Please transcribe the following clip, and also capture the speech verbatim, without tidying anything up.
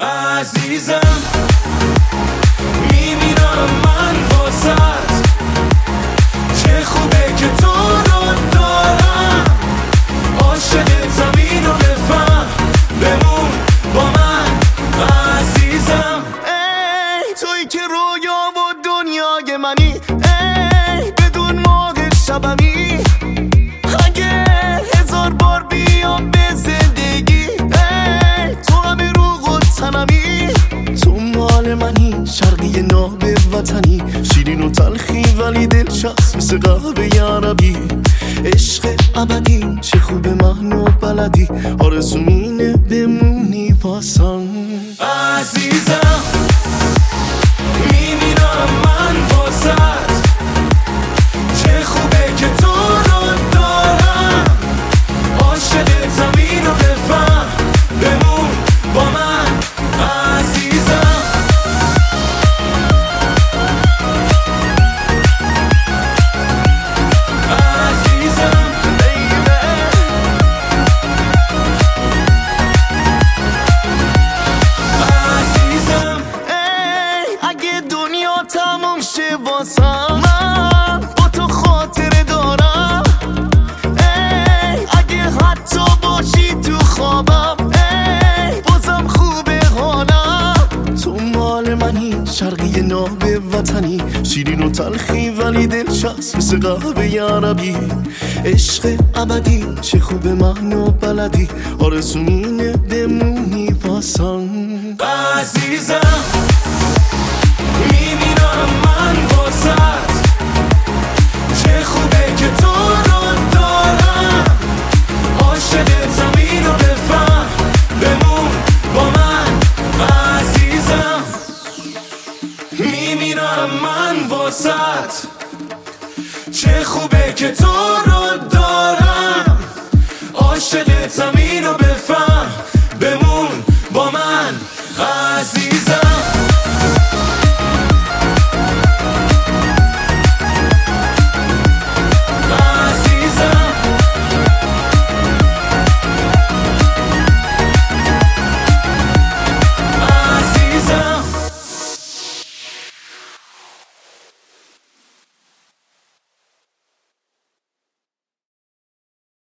عزیزم میمیرم من واسط، چه خوبه که تو رو دارم، عاشق زمین و بفهم بمون با من عزیزم. ای توی که رویا و دنیای منی، ای بدون موقع شبمی، اگه هزار بار بیام به زندگی، ای تو همه روح و تنمی، تو مال منی، شرقی ناب وطنی، شیرین و تلخی ولی دلچسب مثل قهوه عربی، عشق ابدی چه خوب من و بلدی، آرزوم اینه بمونی واسم عزیزم. میمیرم من واسط، چه خوبه که تو رو دارم، عاشق زمین و بفهم بمون با من عزیزم. تموم شه واسم، من با تو خاطره دارم، ای اگه حتی باشی تو خوابم، ای بازم خوبه حالم، تو مال منی، شرقی ناب وطنی، شیرین و تلخی ولی دلچسب مثل قهوه عربی، عشق ابدی چه خوبه من و بلدی، آرزوم اینه بمونی واسم عزیزم. میمیرم من واسط، چه خوبه که تو رو دارم، عاشق زمین و بفهم بمون با من عزیزم. میمیرم من واسط، چه خوبه که تو رو دارم، عاشق زمین و بفهم بمون با من عزیزم.